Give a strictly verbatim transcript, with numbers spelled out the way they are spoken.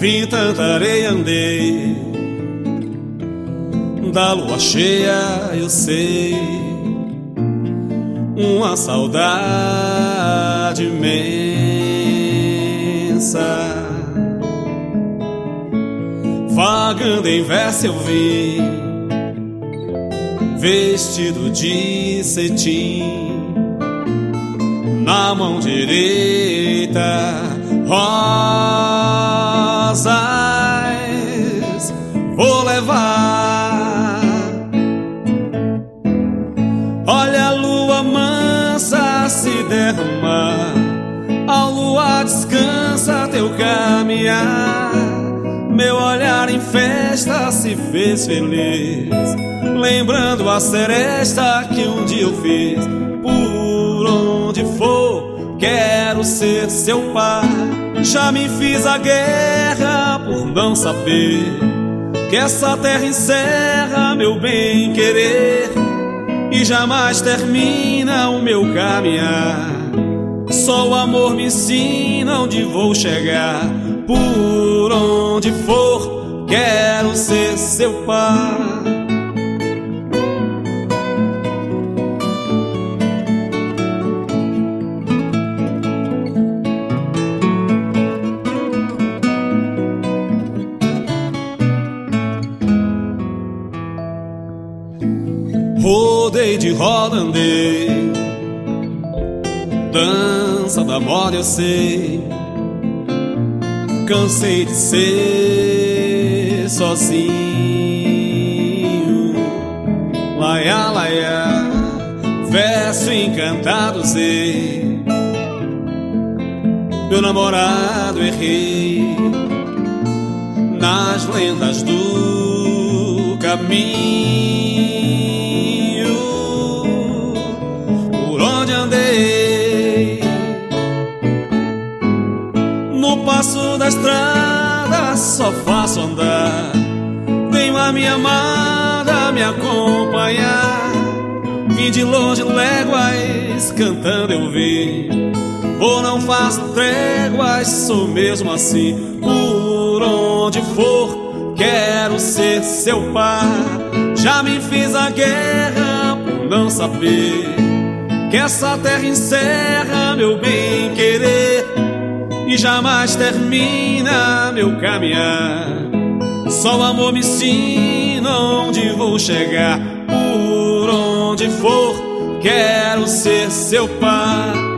Vi tanta areia, andei, da lua cheia eu sei, uma saudade imensa. Vagando em verso eu vi, vestido de cetim, na mão direita rosas vou levar. Olha a lua mansa se derramar, a lua descansa teu caminhar. Meu olhar em festa se fez feliz, lembrando a seresta que um dia eu fiz. Por onde for, quero ser seu pai. Já me fiz a guerra por não saber que essa terra encerra meu bem querer e jamais termina o meu caminhar. Só o amor me ensina onde vou chegar. Por onde for, quero ser seu pai. Rodei de roda, andei, dança da moda eu sei. Cansei de ser sozinho. Laia, laia, verso encantado sei. Meu namorado errei nas lendas do caminho. Por onde andei, no passo da estrada só faço andar. Tenho a minha amada me acompanhar. Vim de longe léguas, cantando eu vi. Ou não faço tréguas, sou mesmo assim. Por onde for, quero ser seu pai. Já me fiz a guerra por não saber que essa terra encerra meu bem querer e jamais termina meu caminhar. Só o amor me ensina onde vou chegar. Por onde for, quero ser seu pai.